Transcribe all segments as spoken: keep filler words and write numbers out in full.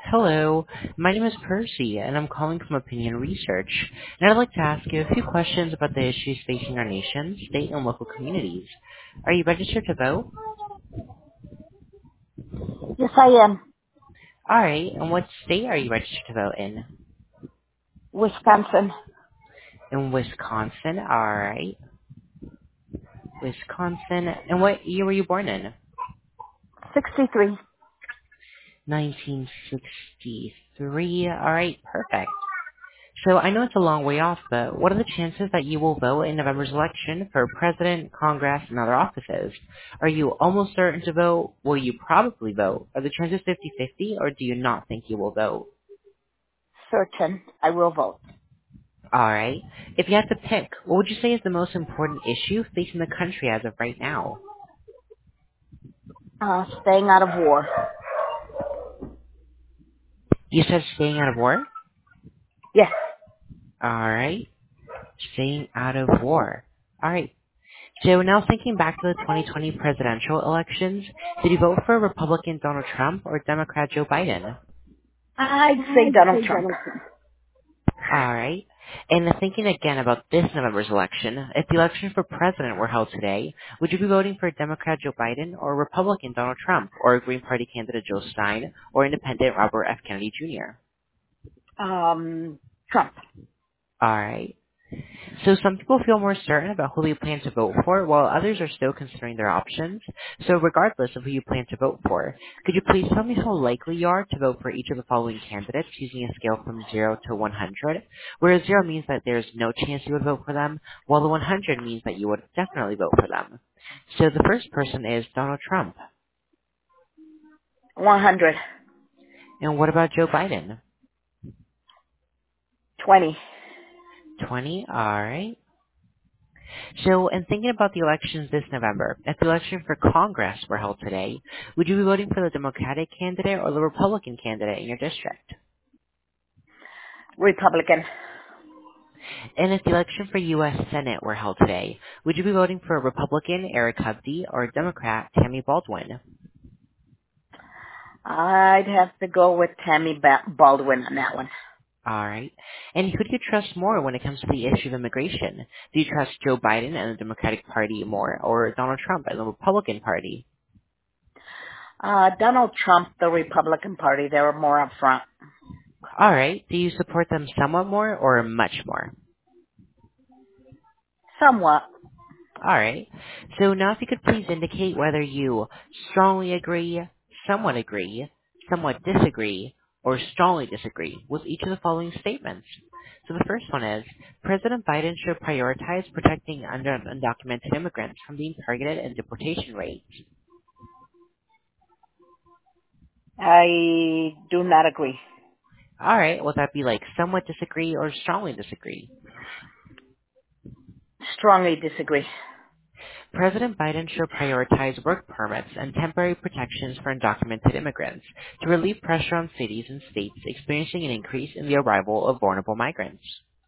Hello, my name is Percy, and I'm calling from Opinion Research, and I'd like to ask you a few questions about the issues facing our nation, state, and local communities. Are you registered to vote? Yes, I am. All right, and what state are you registered to vote in? Wisconsin. In Wisconsin, all right. Wisconsin, and what year were you born in? sixty-three. nineteen sixty-three, all right, perfect. So I know it's a long way off, but what are the chances that you will vote in November's election for president, Congress, and other offices? Are you almost certain to vote? Will you probably vote? Are the chances fifty-fifty, or do you not think you will vote? Certain. I will vote. Alright. If you had to pick, what would you say is the most important issue facing the country as of right now? Uh, staying out of war. You said staying out of war? Yes. Alright. Staying out of war. Alright. So now thinking back to the twenty twenty presidential elections, did you vote for Republican Donald Trump or Democrat Joe Biden? I'd say Donald Trump. All right. And thinking again about this November's election, if the election for president were held today, would you be voting for Democrat Joe Biden or Republican Donald Trump or Green Party candidate Joe Stein or Independent Robert F. Kennedy Junior? Um, Trump. All right. So some people feel more certain about who they plan to vote for, while others are still considering their options. So regardless of who you plan to vote for, could you please tell me how likely you are to vote for each of the following candidates using a scale from zero to one hundred, where zero means that there's no chance you would vote for them, while the one hundred means that you would definitely vote for them. So the first person is Donald Trump. one hundred. And what about Joe Biden? twenty. twenty, alright. So, in thinking about the elections this November, if the election for Congress were held today, would you be voting for the Democratic candidate or the Republican candidate in your district? Republican. And if the election for U S Senate were held today, would you be voting for a Republican, Eric Hubdy, or a Democrat, Tammy Baldwin? I'd have to go with Tammy ba- Baldwin on that one. Alright. And who do you trust more when it comes to the issue of immigration? Do you trust Joe Biden and the Democratic Party more, or Donald Trump and the Republican Party? Uh, Donald Trump, the Republican Party, they were more upfront. Alright. Do you support them somewhat more or much more? Somewhat. All right. So now if you could please indicate whether you strongly agree, somewhat agree, somewhat disagree, or strongly disagree with each of the following statements. So the first one is, President Biden should prioritize protecting under- undocumented immigrants from being targeted in deportation rates. I do not agree. All right. Will that be like somewhat disagree or strongly disagree? Strongly disagree. President Biden should prioritize work permits and temporary protections for undocumented immigrants to relieve pressure on cities and states experiencing an increase in the arrival of vulnerable migrants.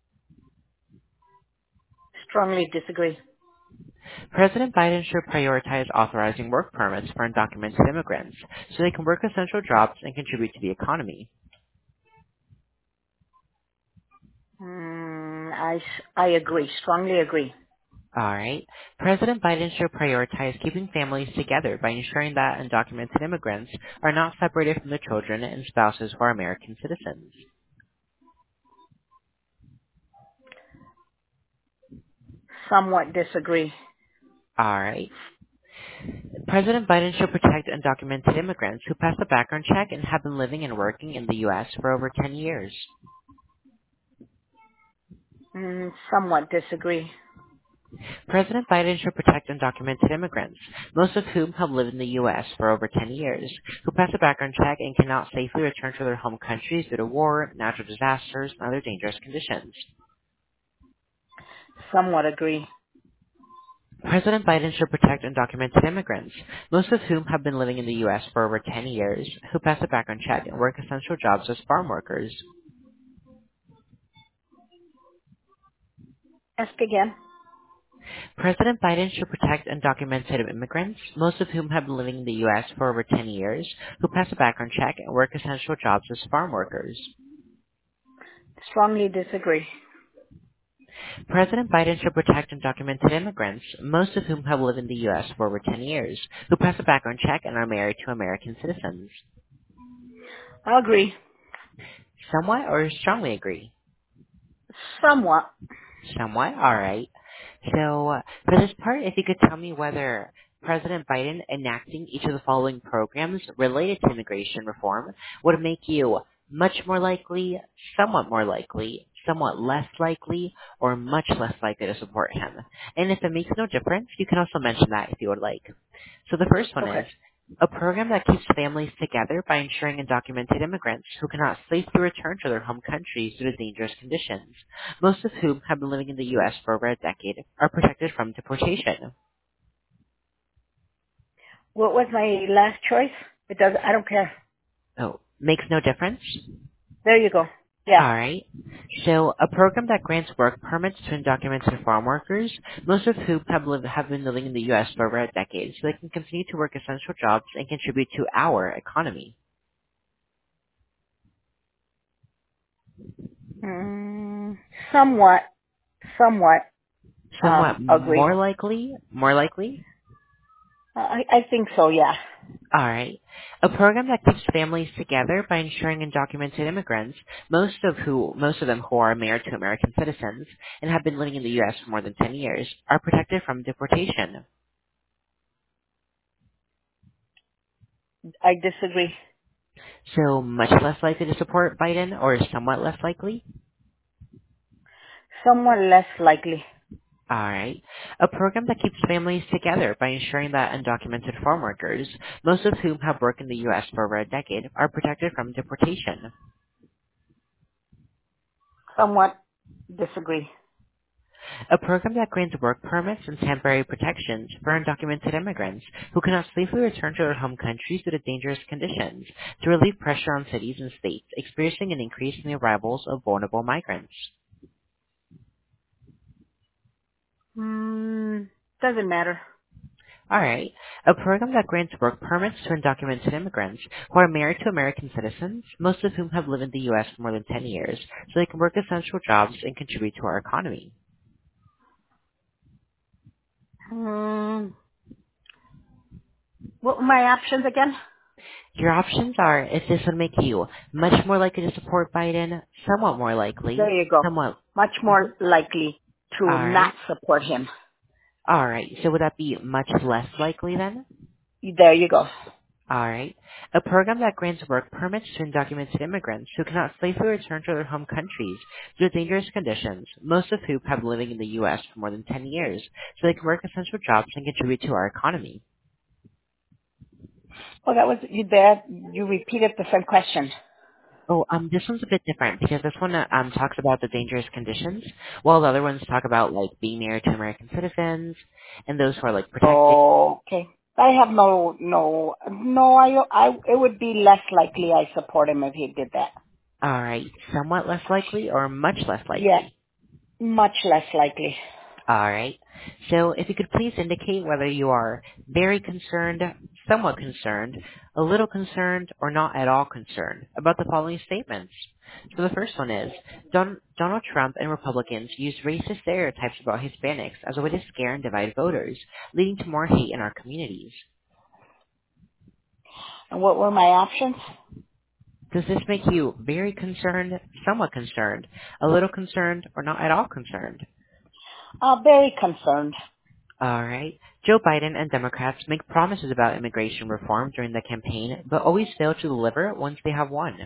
Strongly disagree. President Biden should prioritize authorizing work permits for undocumented immigrants so they can work essential jobs and contribute to the economy. Mm, I, s- I agree. Strongly agree. All right. President Biden should prioritize keeping families together by ensuring that undocumented immigrants are not separated from their children and spouses who are American citizens. Somewhat disagree. All right. President Biden should protect undocumented immigrants who pass a background check and have been living and working in the U S for over ten years. Mm, somewhat disagree. President Biden should protect undocumented immigrants, most of whom have lived in the U S for over ten years, who pass a background check and cannot safely return to their home countries due to war, natural disasters, and other dangerous conditions. Somewhat agree. President Biden should protect undocumented immigrants, most of whom have been living in the U S for over ten years, who pass a background check and work essential jobs as farm workers. Ask again. President Biden should protect undocumented immigrants, most of whom have been living in the U S for over ten years, who pass a background check and work essential jobs as farm workers. Strongly disagree. President Biden should protect undocumented immigrants, most of whom have lived in the U S for over ten years, who pass a background check and are married to American citizens. I agree. Somewhat or strongly agree? Somewhat. Somewhat? Alright. So, uh, for this part, if you could tell me whether President Biden enacting each of the following programs related to immigration reform would make you much more likely, somewhat more likely, somewhat less likely, or much less likely to support him. And if it makes no difference, you can also mention that if you would like. So the first one Okay. is a program that keeps families together by ensuring undocumented immigrants who cannot safely return to their home countries due to dangerous conditions, most of whom have been living in the U S for over a decade, are protected from deportation. What was my last choice? It does. I don't care. Oh, makes no difference? There you go. Yeah. Alright. So, a program that grants work permits to undocumented farm workers, most of whom have, lived, have been living in the U S for over a decade, so they can continue to work essential jobs and contribute to our economy. Mm, somewhat. Somewhat. Um, Somewhat agree. more likely, more likely, I, I think so. Yeah. All right. A program that keeps families together by ensuring undocumented immigrants, most of who most of them who are married to American citizens and have been living in the U S for more than ten years, are protected from deportation. I disagree. So much less likely to support Biden or somewhat less likely? Somewhat less likely. All right. A program that keeps families together by ensuring that undocumented farm workers, most of whom have worked in the U S for over a decade, are protected from deportation. Somewhat disagree. A program that grants work permits and temporary protections for undocumented immigrants who cannot safely return to their home countries due to dangerous conditions to relieve pressure on cities and states experiencing an increase in the arrivals of vulnerable migrants. Mm, doesn't matter. Alright, a program that grants work permits to undocumented immigrants who are married to American citizens, most of whom have lived in the U S for more than ten years, so they can work essential jobs and contribute to our economy. Mm, what were my options again? Your options are if this would make you much more likely to support Biden, somewhat more There likely, you go. somewhat. Much Mhm. more likely to All not right. support him. All right. So would that be much less likely then? There you go. All right. A program that grants work permits to undocumented immigrants who cannot safely return to their home countries due to dangerous conditions, most of whom have been living in the U S for more than ten years, so they can work essential jobs and contribute to our economy. Oh, that was you there. You repeated the same question. Oh, um, this one's a bit different because this one uh, um talks about the dangerous conditions, while the other ones talk about like being married to American citizens and those who are like protected. Oh, okay. I have no, no, no. I, I, it would be less likely I support him if he did that. All right, somewhat less likely or much less Yeah, likely. much less likely. All right. So if you could please indicate whether you are very concerned, somewhat concerned, a little concerned, or not at all concerned about the following statements. So the first one is, Don- Donald Trump and Republicans use racist stereotypes about Hispanics as a way to scare and divide voters, leading to more hate in our communities. And what were my options? Does this make you very concerned, somewhat concerned, a little concerned, or not at all concerned? Uh, very concerned. All right. Joe Biden and Democrats make promises about immigration reform during the campaign, but always fail to deliver once they have won.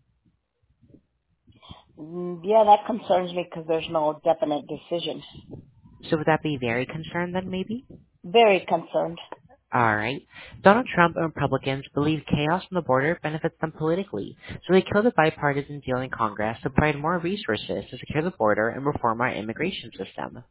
Mm, yeah, that concerns me because there's no definite decision. So would that be very concerned then, maybe? Very concerned. All right. Donald Trump and Republicans believe chaos on the border benefits them politically, so they kill the bipartisan deal in Congress to provide more resources to secure the border and reform our immigration system.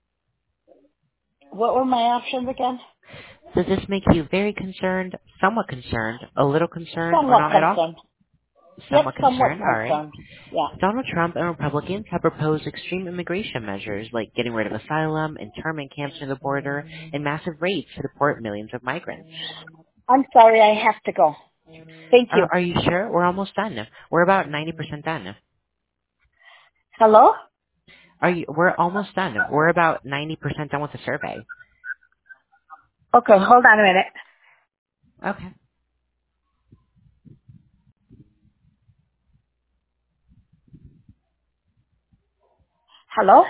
What were my options again? Does this make you very concerned, somewhat concerned, a little concerned, or Somewhat not at all? concerned. Yep, Somewhat somewhat concerned? All right. concerned. Yeah. Donald Trump and Republicans have proposed extreme immigration measures like getting rid of asylum, internment camps near the border, and massive rates to deport millions of migrants. I'm sorry, I have to go. Thank Are, you. are you sure? We're almost done. We're about ninety percent done. Hello? Are you? We're almost done. We're about ninety percent done with the survey. Okay, hold on a minute. Okay. Hello?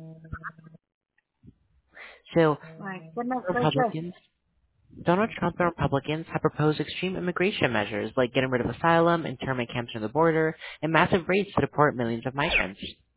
So My goodness gracious. Republicans, Donald Trump and Republicans have proposed extreme immigration measures like getting rid of asylum, internment camps near the border, and massive rates to deport millions of migrants.